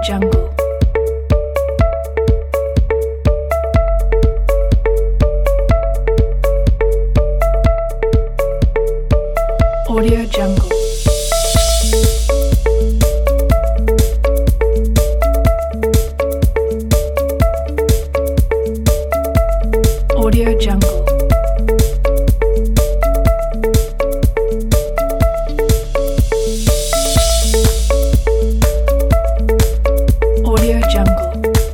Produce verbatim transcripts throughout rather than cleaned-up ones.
Jungle. Audio Jungle. Audio Jungle. Audio Jungle.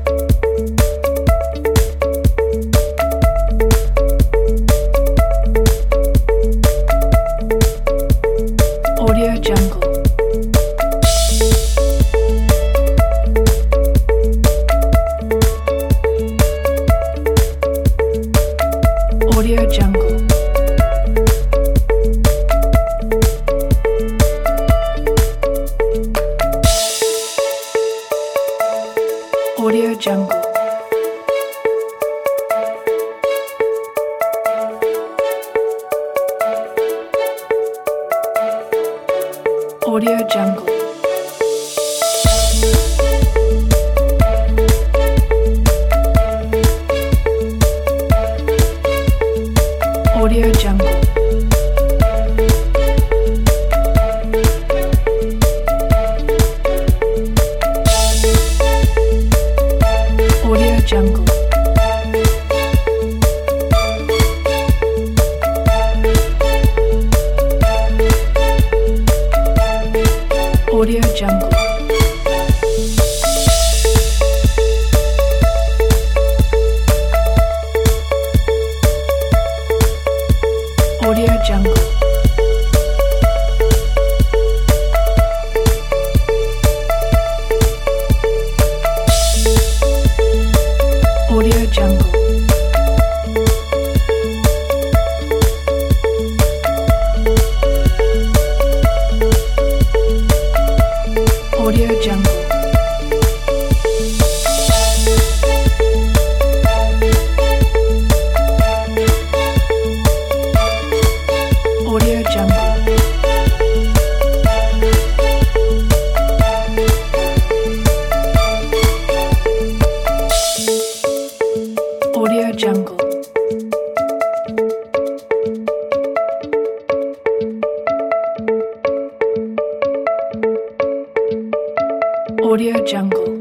Audio Jungle. Audio Jungle. Audio Jungle. Audio Jungle. Audio Jungle. Audio Jungle. Audio Jungle. Audio Jungle. Audio Jungle. Audio Jungle. Audio Jungle. Audio Jungle. Audio Jungle.